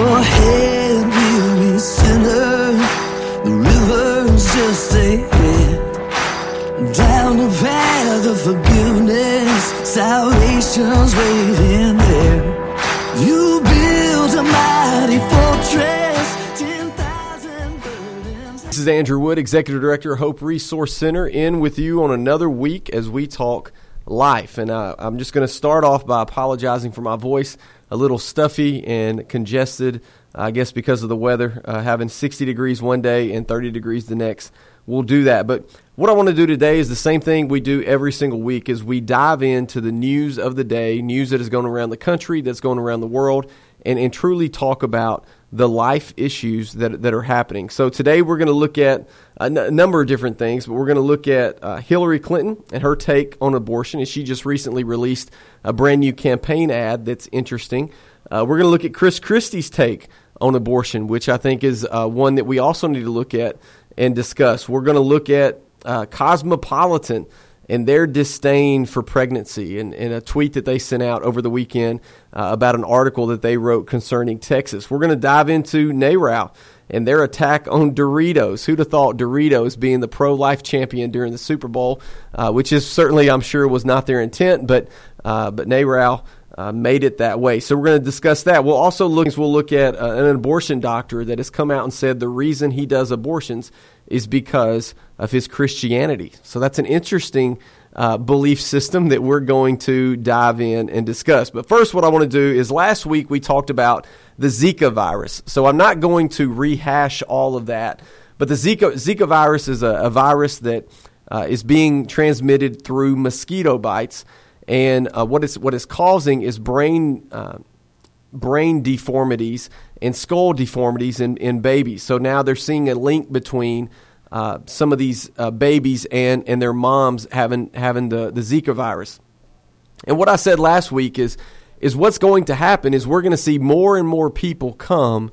Your head will be centered, the river's just ahead. Down the path of forgiveness, salvation's waiting there. You build a mighty fortress, 10,000 burdens. This is Andrew Wood, Executive Director of Hope Resource Center, in with you on another week as we talk life. And I'm just going to start off by apologizing for my voice, a little stuffy and congested, I guess because of the weather, having 60 degrees one day and 30 degrees the next. We'll do that. But what I want to do today is the same thing we do every single week, is we dive into the news of the day, news that is going around the country, that's going around the world, and truly talk about the life issues that are happening. So today we're going to look at a number of different things, but we're going to look at Hillary Clinton and her take on abortion, and she just recently released a brand new campaign ad that's interesting. We're going to look at Chris Christie's take on abortion, which I think is one that we also need to look at and discuss. We're going to look at Cosmopolitan and their disdain for pregnancy, and a tweet that they sent out over the weekend about an article that they wrote concerning Texas. We're going to dive into NARAL and their attack on Doritos. Who'd have thought Doritos being the pro-life champion during the Super Bowl, which is certainly, I'm sure, was not their intent, but NARAL made it that way. So we're going to discuss that. We'll also look at an abortion doctor that has come out and said the reason he does abortions is because of his Christianity. So that's an interesting belief system that we're going to dive in and discuss. But first, what I want to do is, last week we talked about the Zika virus. So I'm not going to rehash all of that, but the Zika virus is a virus that is being transmitted through mosquito bites. And what it's causing is brain deformities and skull deformities in babies. So now they're seeing a link between some of these babies and their moms having the Zika virus. And what I said last week is what's going to happen is we're going to see more and more people come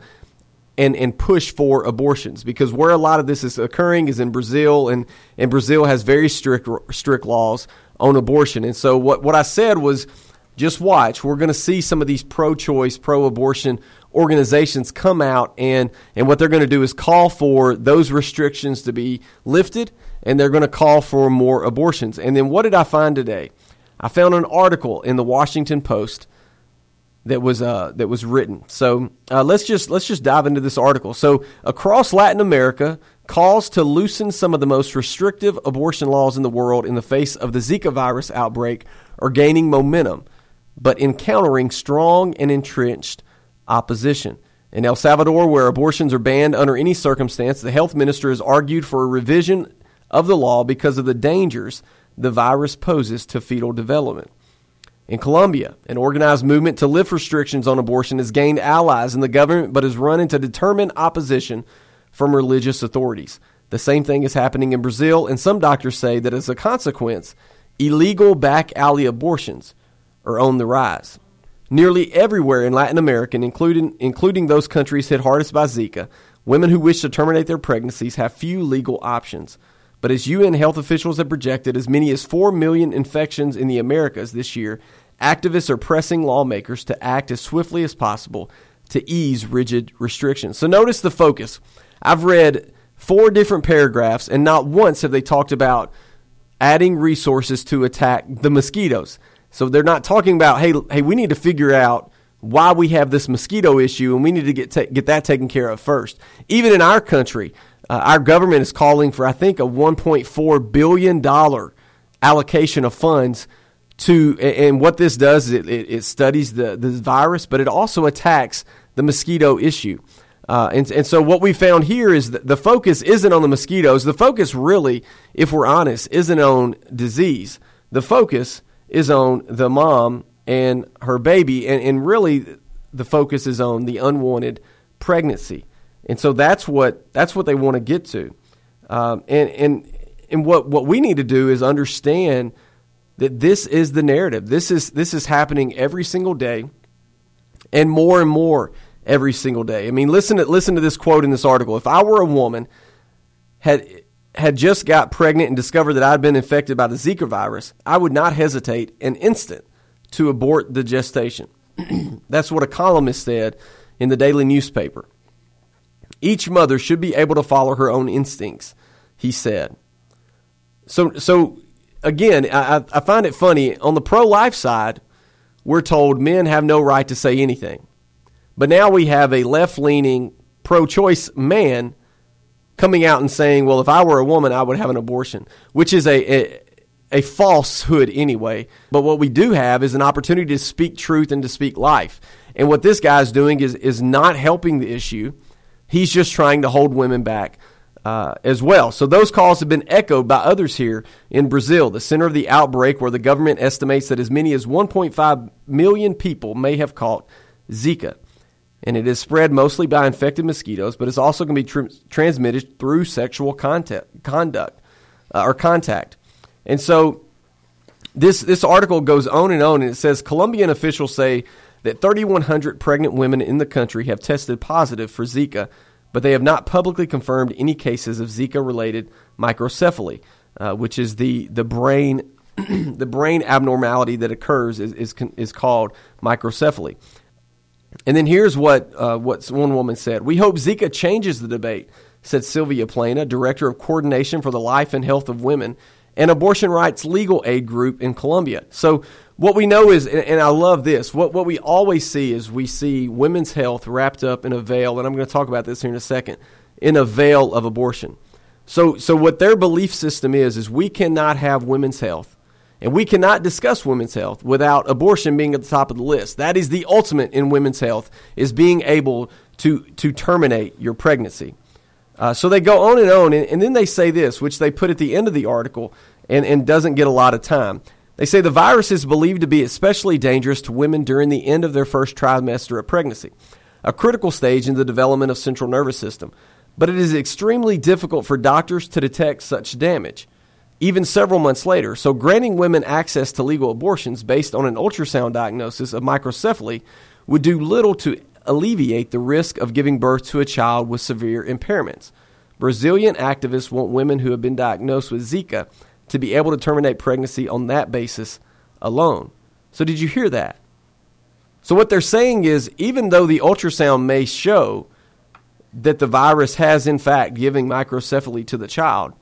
and push for abortions, because where a lot of this is occurring is in Brazil, and Brazil has very strict laws on abortion. And so what I said was, just watch. We're going to see some of these pro-choice, pro-abortion organizations come out, and what they're going to do is call for those restrictions to be lifted, and they're going to call for more abortions. And then what did I find today? I found an article in the Washington Post that was written. So let's just dive into this article. So across Latin America, calls to loosen some of the most restrictive abortion laws in the world in the face of the Zika virus outbreak are gaining momentum, but encountering strong and entrenched opposition. In El Salvador, where abortions are banned under any circumstance, the health minister has argued for a revision of the law because of the dangers the virus poses to fetal development. In Colombia, an organized movement to lift restrictions on abortion has gained allies in the government, but has run into determined opposition from religious authorities. The same thing is happening in Brazil, and some doctors say that as a consequence, illegal back alley abortions are on the rise. Nearly everywhere in Latin America, including those countries hit hardest by Zika, women who wish to terminate their pregnancies have few legal options. But as UN health officials have projected as many as 4 million infections in the Americas this year, activists are pressing lawmakers to act as swiftly as possible to ease rigid restrictions. So notice the focus. I've read 4 different paragraphs, and not once have they talked about adding resources to attack the mosquitoes. So they're not talking about, hey, we need to figure out why we have this mosquito issue, and we need to get that taken care of first. Even in our country, our government is calling for, I think, a $1.4 billion allocation of funds to, and what this does is it studies the virus, but it also attacks the mosquito issue. And so what we found here is that the focus isn't on the mosquitoes. The focus really, if we're honest, isn't on disease. The focus is on the mom and her baby, and really the focus is on the unwanted pregnancy. And so that's what they want to get to. And what we need to do is understand that this is the narrative. This is happening every single day, and more every single day. I mean, listen to this quote in this article. If I were a woman, had just got pregnant and discovered that I'd been infected by the Zika virus, I would not hesitate an instant to abort the gestation. That's what a columnist said in the daily newspaper. Each mother should be able to follow her own instincts, he said. So again, I find it funny. On the pro-life side, we're told men have no right to say anything. But now we have a left-leaning, pro-choice man coming out and saying, well, if I were a woman, I would have an abortion, which is a falsehood anyway. But what we do have is an opportunity to speak truth and to speak life. And what this guy's doing is not helping the issue. He's just trying to hold women back as well. So those calls have been echoed by others here in Brazil, the center of the outbreak, where the government estimates that as many as 1.5 million people may have caught Zika. And it is spread mostly by infected mosquitoes, but it's also going to be transmitted through sexual contact. And so this article goes on, and it says Colombian officials say that 3,100 pregnant women in the country have tested positive for Zika, but they have not publicly confirmed any cases of Zika-related microcephaly, which is the brain the brain abnormality that occurs is called microcephaly. And then here's what one woman said. We hope Zika changes the debate, said Sylvia Plana, director of coordination for the life and health of women, an abortion rights legal aid group in Colombia. So what we know is, and I love this, what we always see is we see women's health wrapped up in a veil, and I'm going to talk about this here in a second, in a veil of abortion. So what their belief system is we cannot have women's health, and we cannot discuss women's health without abortion being at the top of the list. That is the ultimate in women's health, is being able to terminate your pregnancy. So they go on, and then they say this, which they put at the end of the article and doesn't get a lot of time. They say the virus is believed to be especially dangerous to women during the end of their first trimester of pregnancy, a critical stage in the development of central nervous system. But it is extremely difficult for doctors to detect such damage, even several months later. So granting women access to legal abortions based on an ultrasound diagnosis of microcephaly would do little to alleviate the risk of giving birth to a child with severe impairments. Brazilian activists want women who have been diagnosed with Zika to be able to terminate pregnancy on that basis alone. So did you hear that? So what they're saying is, even though the ultrasound may show that the virus has in fact given microcephaly to the child,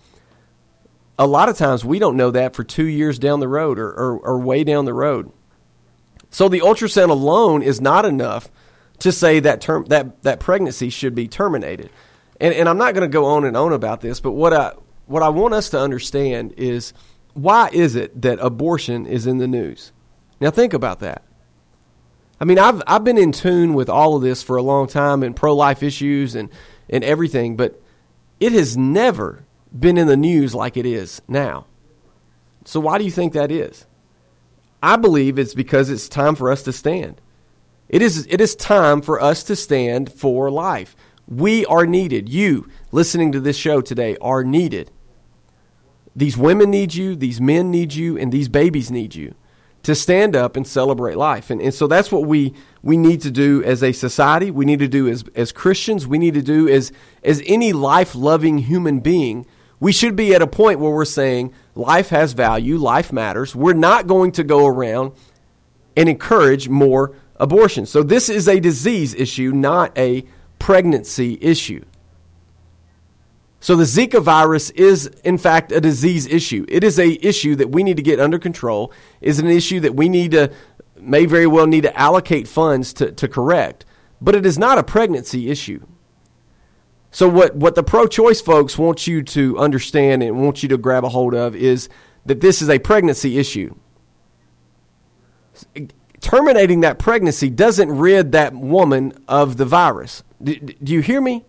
a lot of times we don't know that for 2 years down the road or way down the road. So the ultrasound alone is not enough to say that that pregnancy should be terminated. And I'm not going to go on and on about this, but what I want us to understand is, why is it that abortion is in the news? Now think about that. I mean, I've been in tune with all of this for a long time, and pro-life issues and everything, but it has never been in the news like it is now. So why do you think that is? I believe it's because it's time for us to stand. It is time for us to stand for life. We are needed. You, listening to this show today, are needed. These women need you, these men need you, and these babies need you to stand up and celebrate life. And so that's what we need to do as a society. We need to do as Christians. We need to do as any life-loving human being. We should be at a point where we're saying life has value, life matters. We're not going to go around and encourage more abortion. So this is a disease issue, not a pregnancy issue. So the Zika virus is, in fact, a disease issue. It is a issue that we need to get under control. It is an issue that we may very well need to allocate funds to correct. But it is not a pregnancy issue. So what the pro-choice folks want you to understand and want you to grab a hold of is that this is a pregnancy issue. Terminating that pregnancy doesn't rid that woman of the virus. Do you hear me?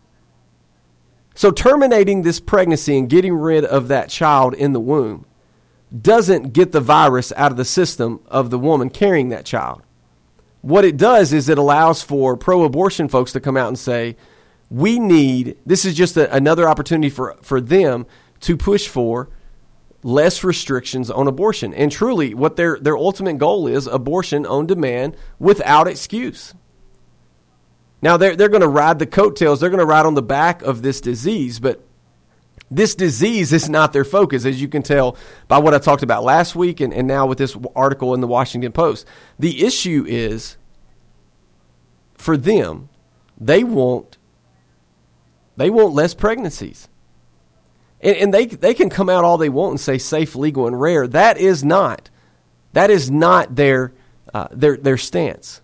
So terminating this pregnancy and getting rid of that child in the womb doesn't get the virus out of the system of the woman carrying that child. What it does is it allows for pro-abortion folks to come out and say, this is just another opportunity for them to push for less restrictions on abortion. And truly, what their ultimate goal is, abortion on demand without excuse. Now, they're going to ride the coattails. They're going to ride on the back of this disease, but this disease is not their focus, as you can tell by what I talked about last week and now with this article in the Washington Post. The issue is for them, they want less pregnancies. And they can come out all they want and say safe, legal, and rare. That is not their stance.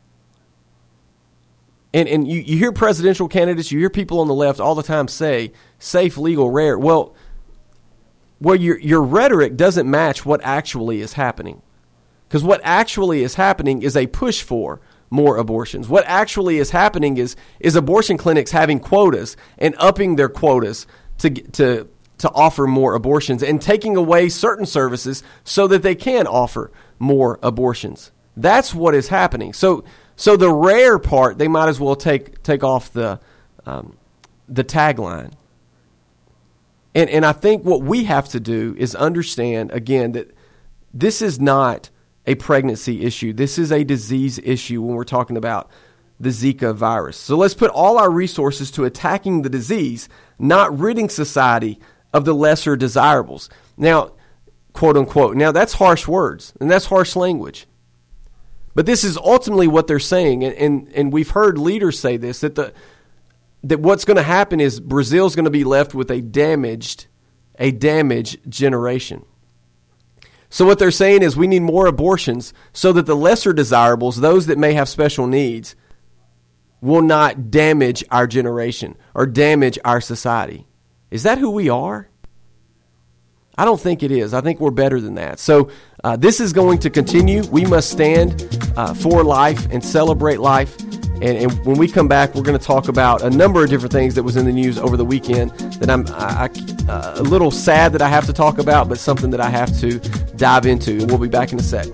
And you hear presidential candidates, you hear people on the left all the time say safe, legal, rare. Well, your rhetoric doesn't match what actually is happening. Because what actually is happening is a push for more abortions. What actually is happening is abortion clinics having quotas and upping their quotas to offer more abortions and taking away certain services so that they can offer more abortions. That's what is happening. So the rare part, they might as well take off the tagline. And I think what we have to do is understand, again, that this is not a pregnancy issue. This is a disease issue when we're talking about the Zika virus. So let's put all our resources to attacking the disease, not ridding society of the lesser desirables. Now, quote unquote, now that's harsh words and that's harsh language. But this is ultimately what they're saying. And we've heard leaders say this, that what's going to happen is Brazil's going to be left with a damaged generation. So what they're saying is we need more abortions so that the lesser desirables, those that may have special needs, will not damage our generation or damage our society. Is that who we are? I don't think it is. I think we're better than that. So this is going to continue. We must stand for life and celebrate life. And when we come back, we're going to talk about a number of different things that was in the news over the weekend that I'm a little sad that I have to talk about, but something that I have to dive into. And we'll be back in a sec.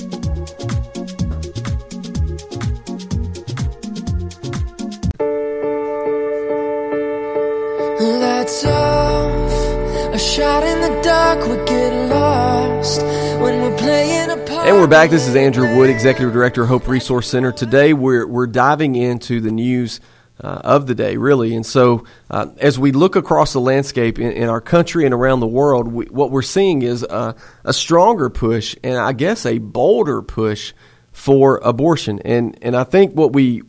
Lights off, a shot in the dark, we get lost when we're playing a part. And we're back. This is Andrew Wood, Executive Director, Hope Resource Center. Today we're diving into the news of the day, really. And so as we look across the landscape in our country and around the world, what we're seeing is a stronger push and I guess a bolder push for abortion. And I think what we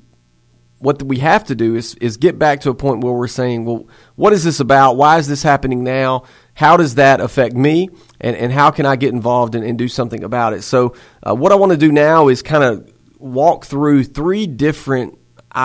have to do is get back to a point where we're saying, well, what is this about? Why is this happening now? How does that affect me? And how can I get involved and do something about it? So what I want to do now is kind of walk through 3 different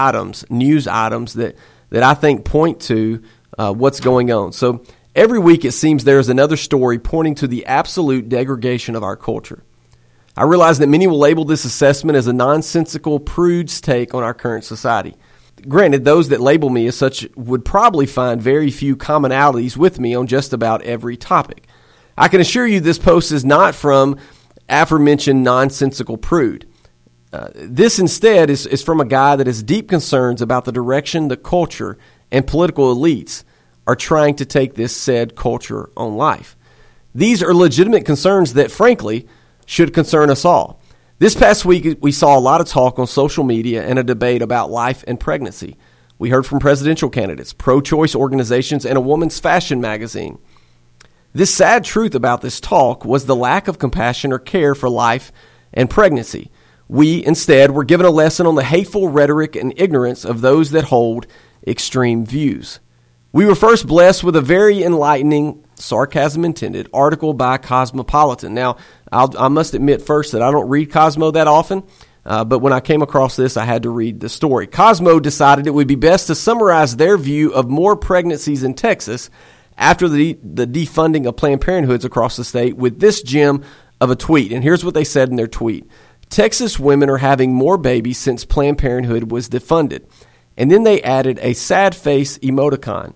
news items that I think point to what's going on. So every week it seems there's another story pointing to the absolute degradation of our culture. I realize that many will label this assessment as a nonsensical prude's take on our current society. Granted, those that label me as such would probably find very few commonalities with me on just about every topic. I can assure you this post is not from aforementioned nonsensical prude. This instead is from a guy that has deep concerns about the direction the culture and political elites are trying to take this said culture on life. These are legitimate concerns that, frankly, should concern us all. This past week, we saw a lot of talk on social media and a debate about life and pregnancy. We heard from presidential candidates, pro-choice organizations, and a woman's fashion magazine. This sad truth about this talk was the lack of compassion or care for life and pregnancy. We, instead, were given a lesson on the hateful rhetoric and ignorance of those that hold extreme views. We were first blessed with a very enlightening, sarcasm intended, article by Cosmopolitan. Now, I must admit first that I don't read Cosmo that often, but when I came across this, I had to read the story. Cosmo decided it would be best to summarize their view of more pregnancies in Texas after the defunding of Planned Parenthoods across the state with this gem of a tweet. And here's what they said in their tweet. Texas women are having more babies since Planned Parenthood was defunded. And then they added a sad face emoticon.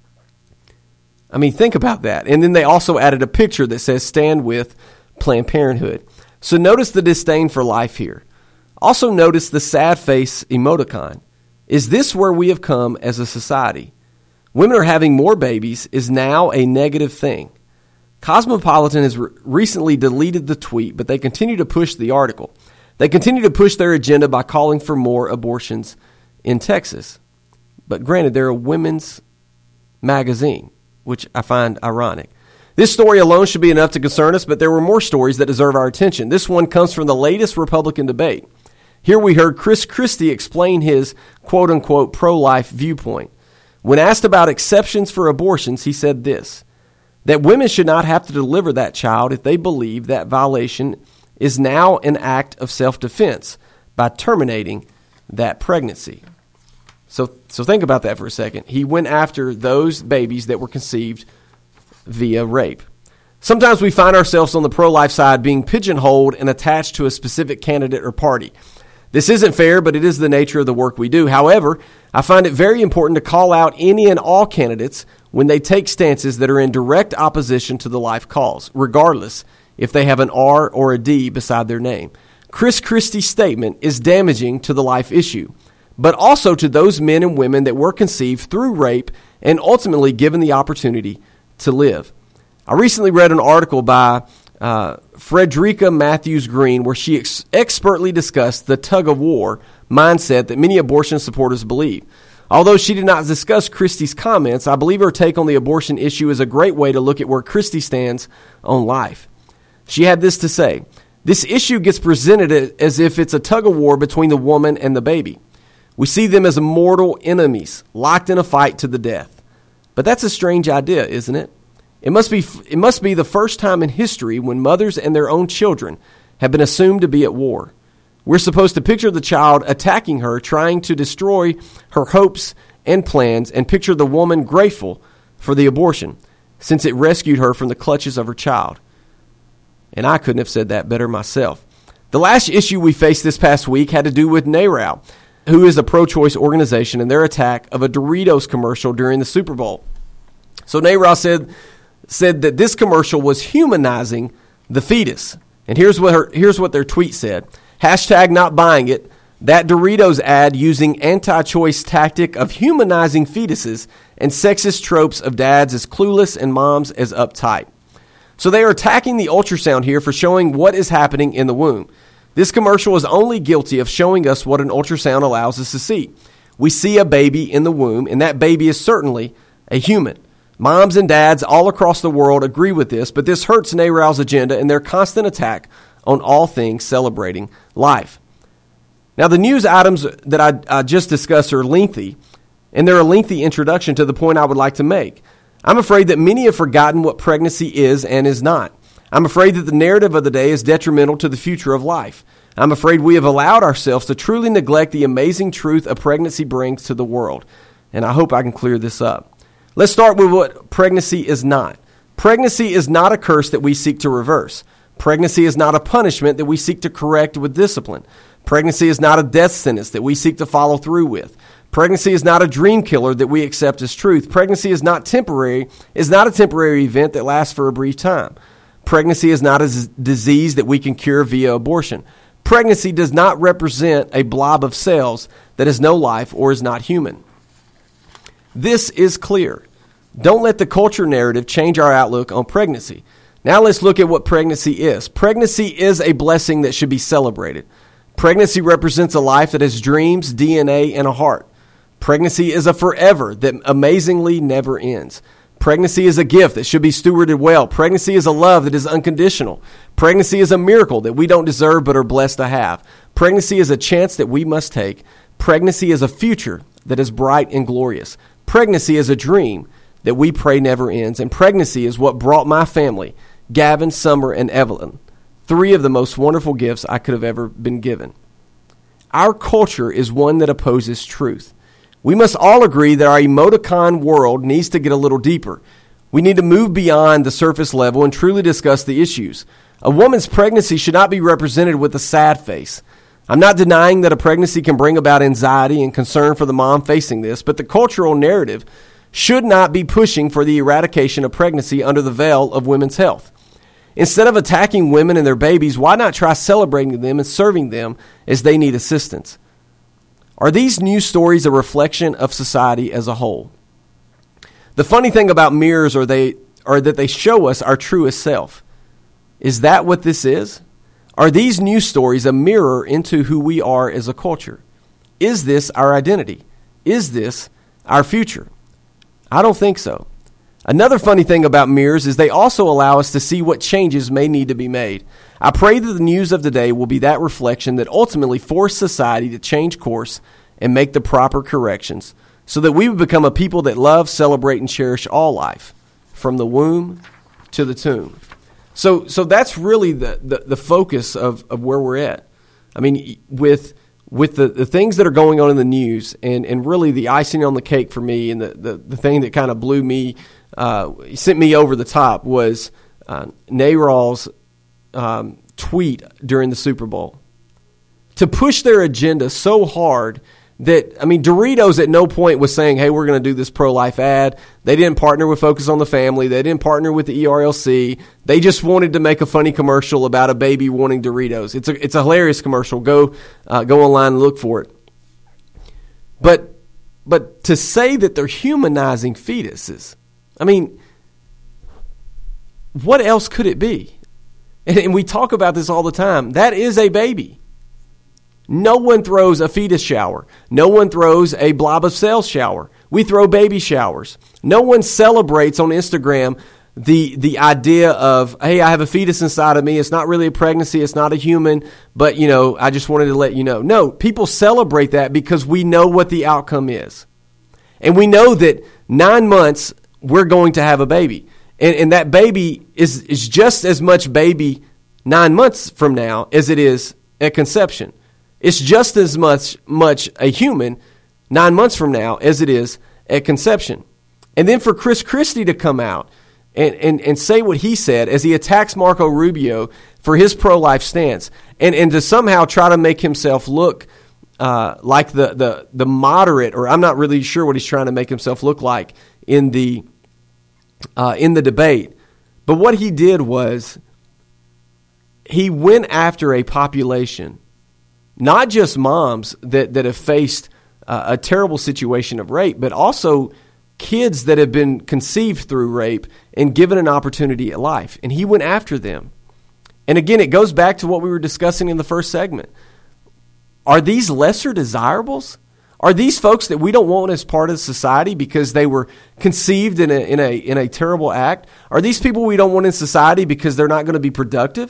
I mean, think about that. And then they also added a picture that says stand with Planned Parenthood. So notice the disdain for life here. Also notice the sad face emoticon. Is this where we have come as a society? Women are having more babies is now a negative thing. Cosmopolitan has recently deleted the tweet, but they continue to push the article. They continue to push their agenda by calling for more abortions in Texas. But granted, they're a women's magazine, which I find ironic. This story alone should be enough to concern us, but there were more stories that deserve our attention. This one comes from the latest Republican debate. Here we heard Chris Christie explain his quote-unquote pro-life viewpoint. When asked about exceptions for abortions, he said this, that women should not have to deliver that child if they believe that violation is now an act of self-defense by terminating that pregnancy. So think about that for a second. He went after those babies that were conceived via rape. Sometimes we find ourselves on the pro-life side being pigeonholed and attached to a specific candidate or party. This isn't fair, but it is the nature of the work we do. However, I find it very important to call out any and all candidates when they take stances that are in direct opposition to the life cause, regardless if they have an R or a D beside their name. Chris Christie's statement is damaging to the life issue, but also to those men and women that were conceived through rape and ultimately given the opportunity to live. I recently read an article by Frederica Matthews Green where she expertly discussed the tug-of-war mindset that many abortion supporters believe. Although she did not discuss Christie's comments, I believe her take on the abortion issue is a great way to look at where Christie stands on life. She had this to say, "This issue gets presented as if it's a tug-of-war between the woman and the baby. We see them as mortal enemies, locked in a fight to the death. But that's a strange idea, isn't it? It must be the first time in history when mothers and their own children have been assumed to be at war. We're supposed to picture the child attacking her, trying to destroy her hopes and plans, and picture the woman grateful for the abortion, since it rescued her from the clutches of her child." And I couldn't have said that better myself. The last issue we faced this past week had to do with NARAL, who is a pro-choice organization, and their attack of a Doritos commercial during the Super Bowl. So NARAL said that this commercial was humanizing the fetus. And here's what their tweet said. Hashtag not buying it. That Doritos ad using anti-choice tactic of humanizing fetuses and sexist tropes of dads as clueless and moms as uptight. So they are attacking the ultrasound here for showing what is happening in the womb. This commercial is only guilty of showing us what an ultrasound allows us to see. We see a baby in the womb, and that baby is certainly a human. Moms and dads all across the world agree with this, but this hurts NARAL's agenda and their constant attack on all things celebrating life. Now, the news items that I just discussed are lengthy, and they're a lengthy introduction to the point I would like to make. I'm afraid that many have forgotten what pregnancy is and is not. I'm afraid that the narrative of the day is detrimental to the future of life. I'm afraid we have allowed ourselves to truly neglect the amazing truth a pregnancy brings to the world, and I hope I can clear this up. Let's start with what pregnancy is not. Pregnancy is not a curse that we seek to reverse. Pregnancy is not a punishment that we seek to correct with discipline. Pregnancy is not a death sentence that we seek to follow through with. Pregnancy is not a dream killer that we accept as truth. Pregnancy is not a temporary event that lasts for a brief time. Pregnancy is not a disease that we can cure via abortion. Pregnancy does not represent a blob of cells that has no life or is not human. This is clear. Don't let the culture narrative change our outlook on pregnancy. Now let's look at what pregnancy is. Pregnancy is a blessing that should be celebrated. Pregnancy represents a life that has dreams, DNA, and a heart. Pregnancy is a forever that amazingly never ends. Pregnancy is a gift that should be stewarded well. Pregnancy is a love that is unconditional. Pregnancy is a miracle that we don't deserve but are blessed to have. Pregnancy is a chance that we must take. Pregnancy is a future that is bright and glorious. Pregnancy is a dream that we pray never ends. And pregnancy is what brought my family, Gavin, Summer, and Evelyn, 3 of the most wonderful gifts I could have ever been given. Our culture is one that opposes truth. We must all agree that our emoticon world needs to get a little deeper. We need to move beyond the surface level and truly discuss the issues. A woman's pregnancy should not be represented with a sad face. I'm not denying that a pregnancy can bring about anxiety and concern for the mom facing this, but the cultural narrative should not be pushing for the eradication of pregnancy under the veil of women's health. Instead of attacking women and their babies, why not try celebrating them and serving them as they need assistance? Are these news stories a reflection of society as a whole? The funny thing about mirrors are that they show us our truest self. Is that what this is? Are these news stories a mirror into who we are as a culture? Is this our identity? Is this our future? I don't think so. Another funny thing about mirrors is they also allow us to see what changes may need to be made. I pray that the news of the day will be that reflection that ultimately force society to change course and make the proper corrections so that we would become a people that love, celebrate, and cherish all life, from the womb to the tomb. So that's really the focus of where we're at. I mean, with the things that are going on in the news, and really the icing on the cake for me, and the thing that kind of blew me, sent me over the top, was NARAL's tweet during the Super Bowl to push their agenda so hard that, I mean, Doritos at no point was saying, hey, we're going to do this pro-life ad. They didn't partner with Focus on the Family. They didn't partner with the ERLC. They just wanted to make a funny commercial about a baby wanting Doritos. It's a hilarious commercial. Go online and look for it. But to say that they're humanizing fetuses, I mean, what else could it be? And we talk about this all the time. That is a baby. No one throws a fetus shower. No one throws a blob of cells shower. We throw baby showers. No one celebrates on Instagram the idea of, hey, I have a fetus inside of me. It's not really a pregnancy. It's not a human, but, I just wanted to let you know. No, people celebrate that because we know what the outcome is. And we know that 9 months, we're going to have a baby. And that baby is just as much baby 9 months from now as it is at conception. It's just as much a human 9 months from now as it is at conception. And then for Chris Christie to come out and say what he said as he attacks Marco Rubio for his pro-life stance, and to somehow try to make himself look like the moderate, or I'm not really sure what he's trying to make himself look like in the debate. But what he did was he went after a population, not just moms that have faced a terrible situation of rape, but also kids that have been conceived through rape and given an opportunity at life. And he went after them. And again, it goes back to what we were discussing in the first segment. Are these lesser desirables? Are these folks that we don't want as part of society because they were conceived in a terrible act? Are these people we don't want in society because they're not going to be productive?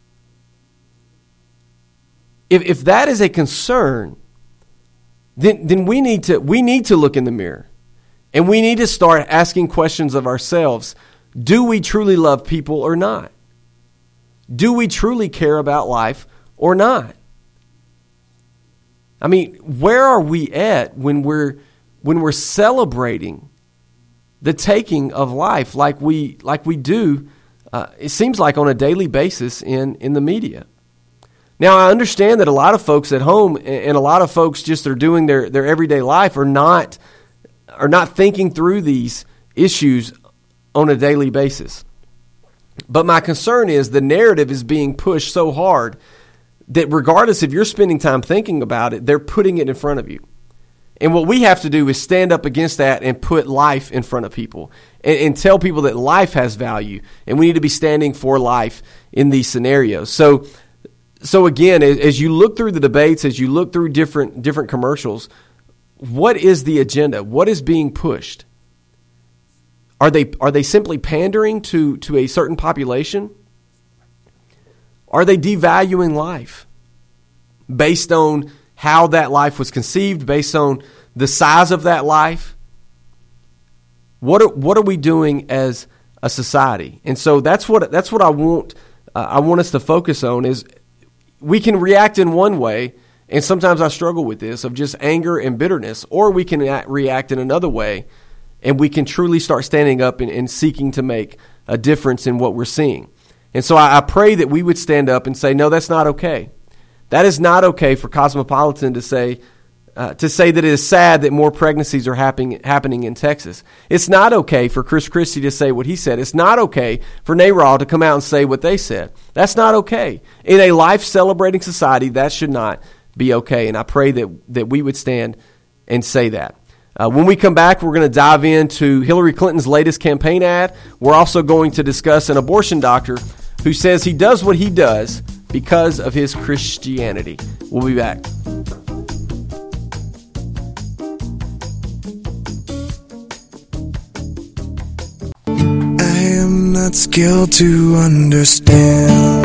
If that is a concern, then we need to look in the mirror, and we need to start asking questions of ourselves. Do we truly love people or not? Do we truly care about life or not? I mean, where are we at when we're celebrating the taking of life like we do? It seems like on a daily basis in the media. Now, I understand that a lot of folks at home and a lot of folks just are doing their everyday life are not thinking through these issues on a daily basis. But my concern is the narrative is being pushed so hard that regardless if you're spending time thinking about it, they're putting it in front of you. And what we have to do is stand up against that and put life in front of people and tell people that life has value, and we need to be standing for life in these scenarios. So again, as you look through the debates, as you look through different commercials, what is the agenda? What is being pushed? Are they simply pandering to a certain population? Are they devaluing life based on how that life was conceived, based on the size of that life? What are we doing as a society? And so that's what I want us to focus on. Is we can react in one way, and sometimes I struggle with this, of just anger and bitterness, or we can react in another way, and we can truly start standing up and seeking to make a difference in what we're seeing. And so I pray that we would stand up and say, no, that's not okay. That is not okay for Cosmopolitan to say that it is sad that more pregnancies are happening in Texas. It's not okay for Chris Christie to say what he said. It's not okay for NARAL to come out and say what they said. That's not okay. In a life-celebrating society, that should not be okay. And I pray that we would stand and say that. When we come back, we're going to dive into Hillary Clinton's latest campaign ad. We're also going to discuss an abortion doctor who says he does what he does because of his Christianity. We'll be back. am not skilled to understand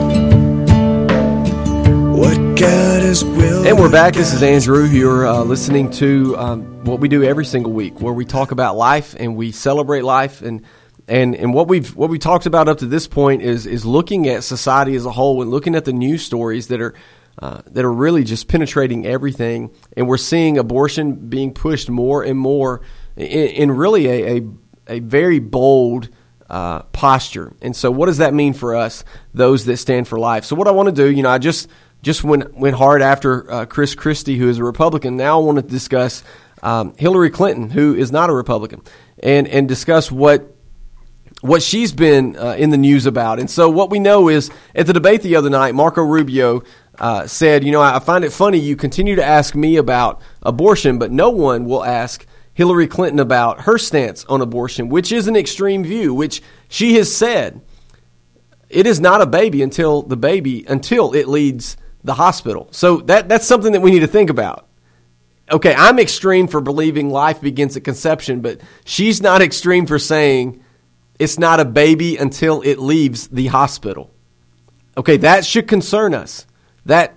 what God is willing. And we're back. This is Andrew. You're listening to what we do every single week, where we talk about life and we celebrate life. And what we talked about up to this point is looking at society as a whole and looking at the news stories that are really just penetrating everything. And we're seeing abortion being pushed more and more in really a very bold posture. And so what does that mean for us, those that stand for life? So what I want to do, I just went hard after Chris Christie, who is a Republican. Now I want to discuss Hillary Clinton, who is not a Republican, and discuss what she's been in the news about. And so what we know is at the debate the other night, Marco Rubio said, I find it funny you continue to ask me about abortion, but no one will ask Hillary Clinton about her stance on abortion, which is an extreme view, which she has said it is not a baby until it leaves the hospital. So that's something that we need to think about. Okay, I'm extreme for believing life begins at conception, but she's not extreme for saying it's not a baby until it leaves the hospital. Okay, that should concern us. But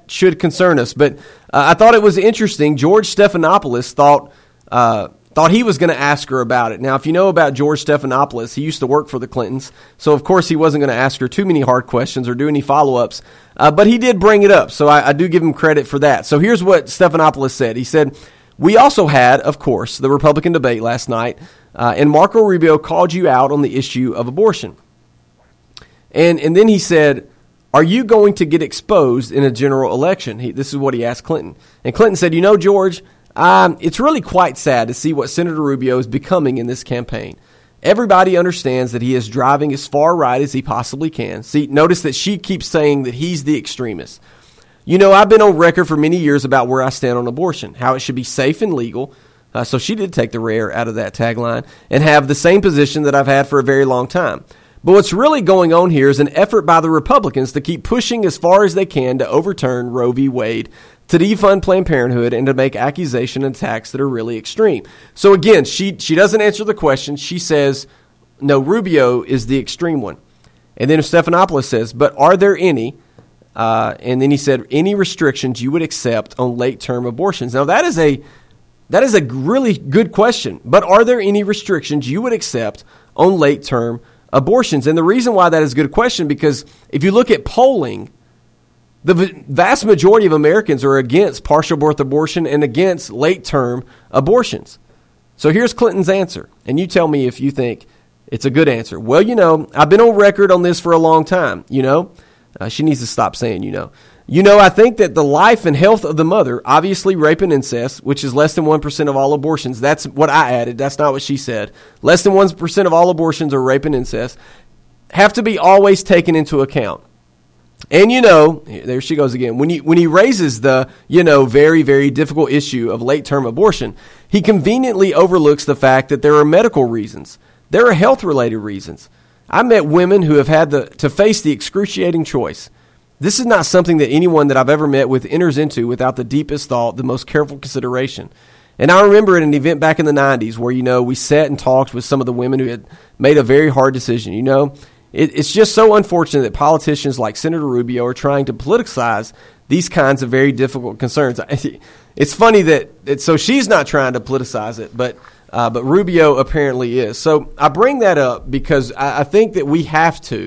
I thought it was interesting. George Stephanopoulos thought he was going to ask her about it. Now, if you know about George Stephanopoulos, he used to work for the Clintons, so of course he wasn't going to ask her too many hard questions or do any follow-ups, but he did bring it up, so I do give him credit for that. So here's what Stephanopoulos said. He said, "We also had, of course, the Republican debate last night, and Marco Rubio called you out on the issue of abortion." And then he said, "Are you going to get exposed in a general election?" This is what he asked Clinton. And Clinton said, George, it's really quite sad to see what Senator Rubio is becoming in this campaign. Everybody understands that he is driving as far right as he possibly can. See, notice that she keeps saying that he's the extremist. I've been on record for many years about where I stand on abortion, how it should be safe and legal. So she did take the rare out of that tagline and have the same position that I've had for a very long time. But what's really going on here is an effort by the Republicans to keep pushing as far as they can to overturn Roe v. Wade, to defund Planned Parenthood, and to make accusations and attacks that are really extreme. So again, she doesn't answer the question. She says, no, Rubio is the extreme one. And then Stephanopoulos says, but are there any, and then he said, any restrictions you would accept on late-term abortions? Now that is a really good question, but are there any restrictions you would accept on late-term abortions? And the reason why that is a good question, because if you look at polling, the vast majority of Americans are against partial birth abortion and against late-term abortions. So here's Clinton's answer, and you tell me if you think it's a good answer. Well, I've been on record on this for a long time, She needs to stop saying, I think that the life and health of the mother, obviously rape and incest, which is less than 1% of all abortions. That's what I added. That's not what she said. Less than 1% of all abortions are rape and incest, have to be always taken into account. And there she goes again. When he raises the, very, very difficult issue of late-term abortion, he conveniently overlooks the fact that there are medical reasons. There are health-related reasons. I met women who have had to face the excruciating choice. This is not something that anyone that I've ever met with enters into without the deepest thought, the most careful consideration. And I remember at an event back in the 90s where, we sat and talked with some of the women who had made a very hard decision. It's just so unfortunate that politicians like Senator Rubio are trying to politicize these kinds of very difficult concerns. It's funny that so she's not trying to politicize it, but Rubio apparently is. So I bring that up because I think that we have to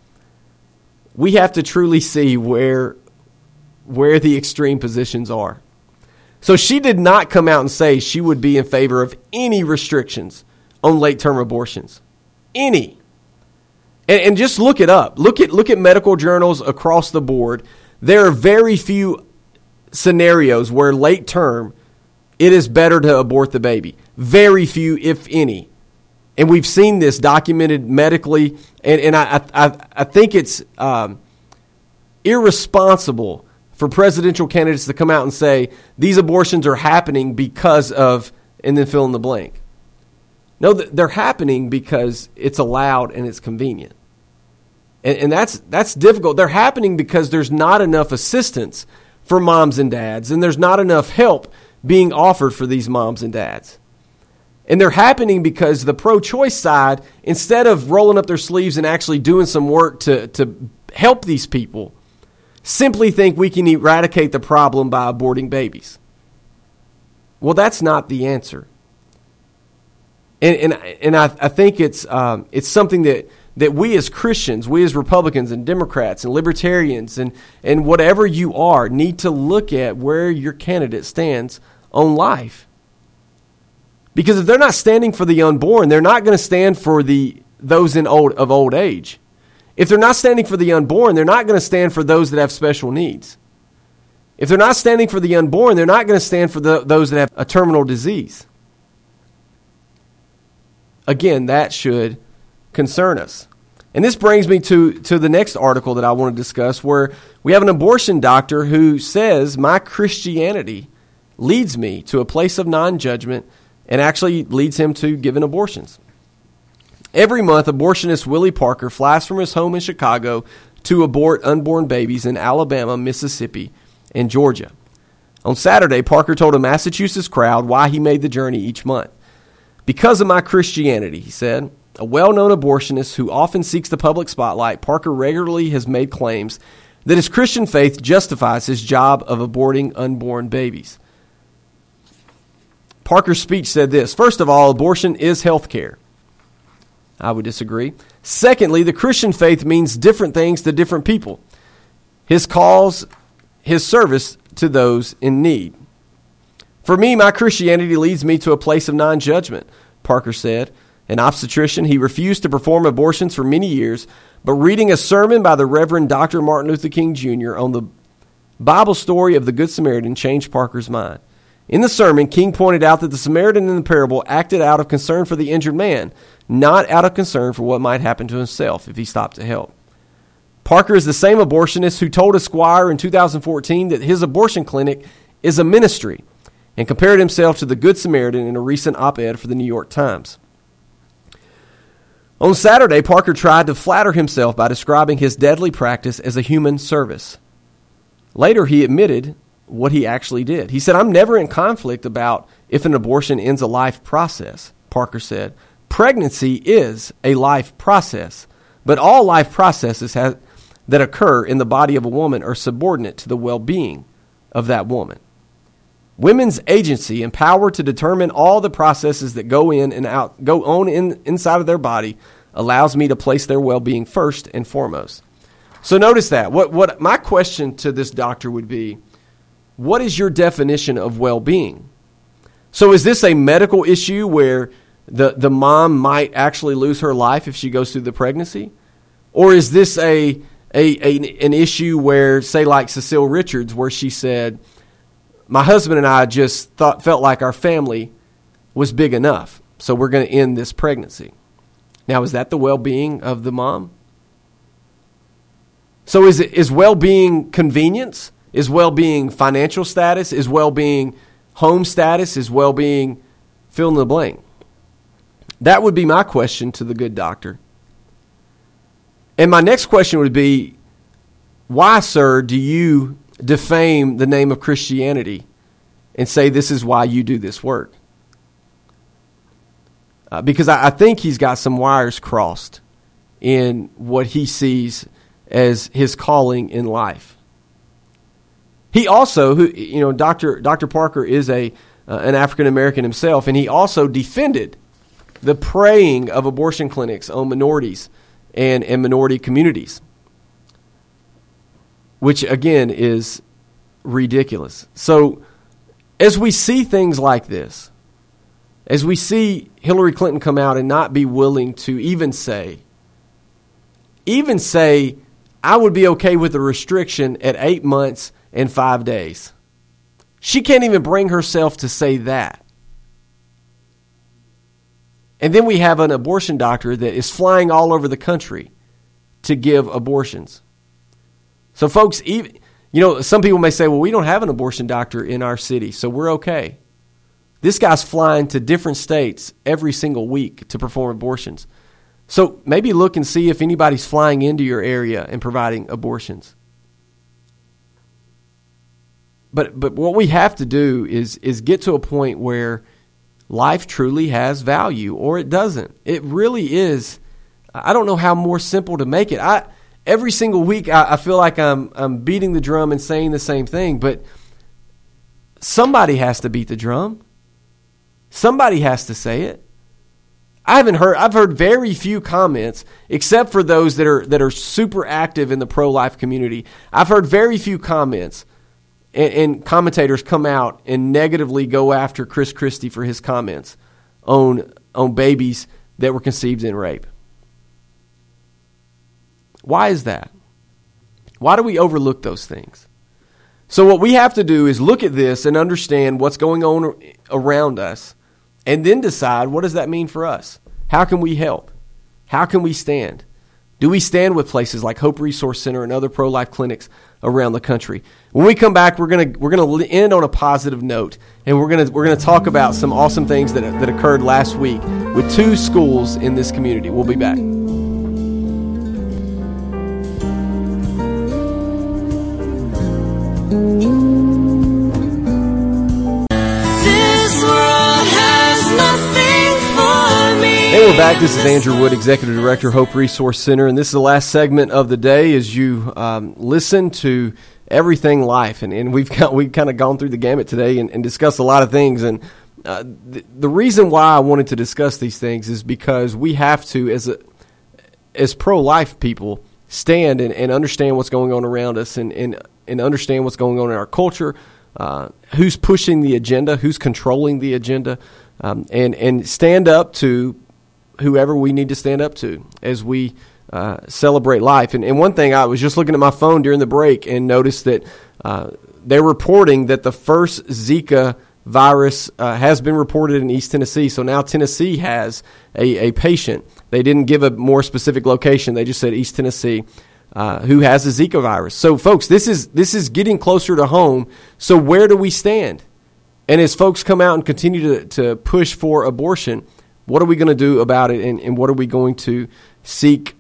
truly see where the extreme positions are. So she did not come out and say she would be in favor of any restrictions on late-term abortions. Any. And just look it up. Look at medical journals across the board. There are very few scenarios where late term it is better to abort the baby. Very few, if any. And we've seen this documented medically. And I think it's irresponsible for presidential candidates to come out and say these abortions are happening because of, and then fill in the blank. No, they're happening because it's allowed and it's convenient. And that's difficult. They're happening because there's not enough assistance for moms and dads, and there's not enough help being offered for these moms and dads. And they're happening because the pro-choice side, instead of rolling up their sleeves and actually doing some work to help these people, simply think we can eradicate the problem by aborting babies. Well, that's not the answer. And I think it's something that we as Christians, we as Republicans and Democrats and Libertarians and whatever you are, need to look at where your candidate stands on life. Because if they're not standing for the unborn, they're not going to stand for those of old age. If they're not standing for the unborn, they're not going to stand for those that have special needs. If they're not standing for the unborn, they're not going to stand for those that have a terminal disease. Again, that should concern us. And this brings me to the next article that I want to discuss, where we have an abortion doctor who says, my Christianity leads me to a place of non-judgment and actually leads him to giving abortions. Every month, abortionist Willie Parker flies from his home in Chicago to abort unborn babies in Alabama, Mississippi, and Georgia. On Saturday, Parker told a Massachusetts crowd why he made the journey each month. Because of my Christianity, he said. A well-known abortionist who often seeks the public spotlight, Parker regularly has made claims that his Christian faith justifies his job of aborting unborn babies. Parker's speech said this: first of all, abortion is health care. I would disagree. Secondly, the Christian faith means different things to different people. His cause, his service to those in need. For me, my Christianity leads me to a place of non-judgment, Parker said. An obstetrician, he refused to perform abortions for many years, but reading a sermon by the Reverend Dr. Martin Luther King Jr. on the Bible story of the Good Samaritan changed Parker's mind. In the sermon, King pointed out that the Samaritan in the parable acted out of concern for the injured man, not out of concern for what might happen to himself if he stopped to help. Parker is the same abortionist who told Esquire in 2014 that his abortion clinic is a ministry and compared himself to the Good Samaritan in a recent op-ed for the New York Times. On Saturday, Parker tried to flatter himself by describing his deadly practice as a human service. Later, he admitted what he actually did. He said, I'm never in conflict about if an abortion ends a life process, Parker said. Pregnancy is a life process, but all life processes that occur in the body of a woman are subordinate to the well-being of that woman. Women's agency and power to determine all the processes that go on inside of their body allows me to place their well-being first and foremost. So notice that. What my question to this doctor would be, what is your definition of well-being? So is this a medical issue where the mom might actually lose her life if she goes through the pregnancy? Or is this an issue where, say like Cecile Richards, where she said, my husband and I just felt like our family was big enough, so we're going to end this pregnancy. Now, is that the well-being of the mom? So is well-being convenience? Is well-being financial status? Is well-being home status? Is well-being fill in the blank? That would be my question to the good doctor. And my next question would be, why, sir, do you defame the name of Christianity and say this is why you do this work? Because I think he's got some wires crossed in what he sees as his calling in life. He also, Dr. Parker is an African American himself, and he also defended the preying of abortion clinics on minorities and minority communities, which again is ridiculous. So as we see things like this, as we see Hillary Clinton come out and not be willing to even say, I would be okay with a restriction at 8 months and 5 days. She can't even bring herself to say that. And then we have an abortion doctor that is flying all over the country to give abortions. So folks, some people may say, well, we don't have an abortion doctor in our city, so we're okay. This guy's flying to different states every single week to perform abortions. So maybe look and see if anybody's flying into your area and providing abortions. But what we have to do is get to a point where life truly has value or it doesn't. It really is. I don't know how more simple to make it. Every single week I feel like I'm beating the drum and saying the same thing, but somebody has to beat the drum. Somebody has to say it. I've heard very few comments, except for those that are super active in the pro-life community. I've heard very few comments and commentators come out and negatively go after Chris Christie for his comments on babies that were conceived in rape. Why is that? Why do we overlook those things? So what we have to do is look at this and understand what's going on around us, and then decide, what does that mean for us? How can we help? How can we stand? Do we stand with places like Hope Resource Center and other pro-life clinics around the country? When we come back, we're gonna end on a positive note, and we're gonna talk about some awesome things that occurred last week with 2 schools in this community. We'll be back. And we're back. This is Andrew Wood, Executive Director, Hope Resource Center, and this is the last segment of the day as you listen to everything life. And we've kind of gone through the gamut today and discussed a lot of things. And the reason why I wanted to discuss these things is because we have to, as pro-life people, stand and understand what's going on around us and understand what's going on in our culture, who's pushing the agenda, who's controlling the agenda, and stand up to whoever we need to stand up to as we celebrate life. And one thing, I was just looking at my phone during the break and noticed that they're reporting that the first Zika virus has been reported in East Tennessee. So now Tennessee has a patient. They didn't give a more specific location. They just said East Tennessee, who has the Zika virus. So folks, this is getting closer to home. So where do we stand? And as folks come out and continue to push for abortion, what are we going to do about it, and what are we going to seek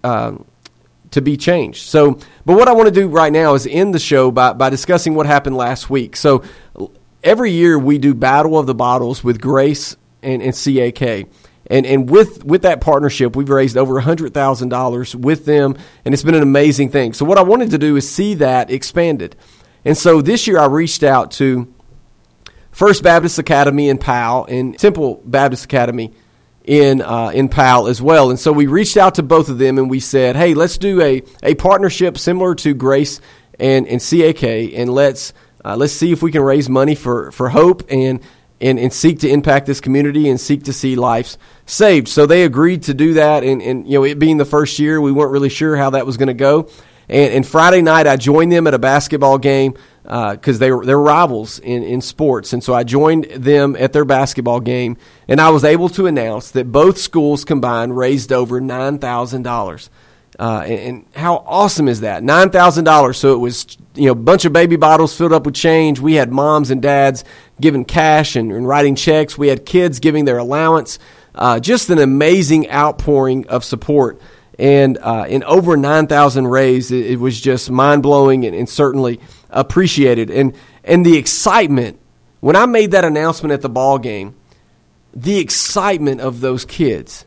to be changed? So, but what I want to do right now is end the show by discussing what happened last week. So every year we do Battle of the Bottles with Grace and CAK. And with that partnership, we've raised over $100,000 with them, and it's been an amazing thing. So what I wanted to do is see that expanded. And so this year I reached out to First Baptist Academy in Powell and Temple Baptist Academy in Powell as well. And so we reached out to both of them and we said, hey, let's do a partnership similar to Grace and CAK, and let's see if we can raise money for hope and seek to impact this community and seek to see lives saved. So they agreed to do that, and you know, it being the first year, we weren't really sure how that was going to go. And Friday night, I joined them at a basketball game because they're rivals in sports. And so I joined them at their basketball game, and I was able to announce that both schools combined raised over $9,000. And how awesome is that? $9,000. So it was, a bunch of baby bottles filled up with change. We had moms and dads giving cash and writing checks. We had kids giving their allowance. Just an amazing outpouring of support. And in over 9,000 raised, it was just mind-blowing and certainly appreciated. And the excitement, when I made that announcement at the ball game, the excitement of those kids.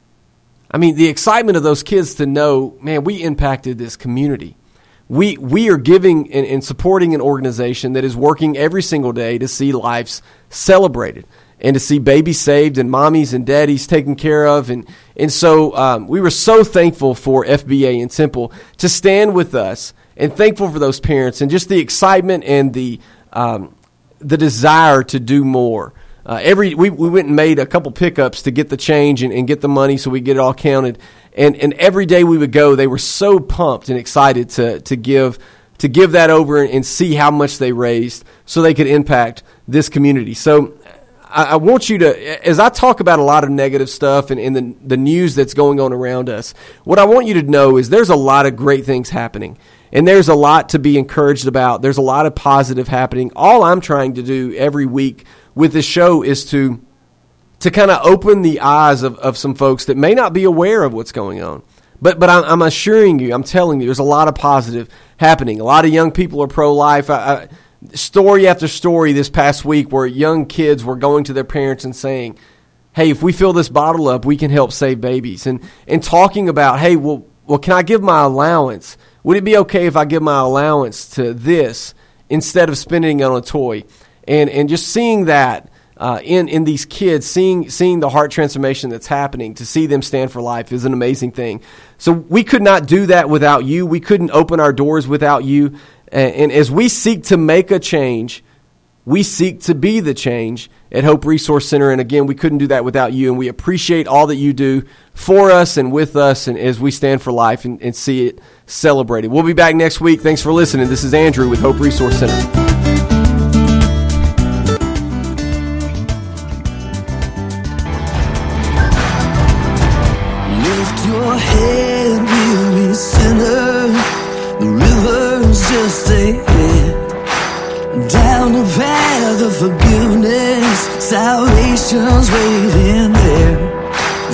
I mean, the excitement of those kids to know, man, we impacted this community. We are giving and supporting an organization that is working every single day to see lives celebrated and to see babies saved and mommies and daddies taken care of. And so we were so thankful for FBA and Temple to stand with us, and thankful for those parents and just the excitement and the desire to do more. We went and made a couple pickups to get the change and get the money so we get it all counted. And every day we would go, they were so pumped and excited to give that over and see how much they raised so they could impact this community. So I want you to, as I talk about a lot of negative stuff and the news that's going on around us, what I want you to know is there's a lot of great things happening. And there's a lot to be encouraged about. There's a lot of positive happening. All I'm trying to do every week with this show is to kind of open the eyes of some folks that may not be aware of what's going on. But I'm assuring you, I'm telling you, there's a lot of positive happening. A lot of young people are pro-life. story after story this past week where young kids were going to their parents and saying, hey, if we fill this bottle up, we can help save babies. And talking about, hey, well, can I give my allowance? Would it be okay if I give my allowance to this instead of spending it on a toy? And just seeing that in these kids, seeing the heart transformation that's happening, to see them stand for life is an amazing thing. So we could not do that without you. We couldn't open our doors without you. And as we seek to make a change, we seek to be the change at Hope Resource Center. And again, we couldn't do that without you. And we appreciate all that you do for us and with us, and as we stand for life and see it celebrated. We'll be back next week. Thanks for listening. This is Andrew with Hope Resource Center.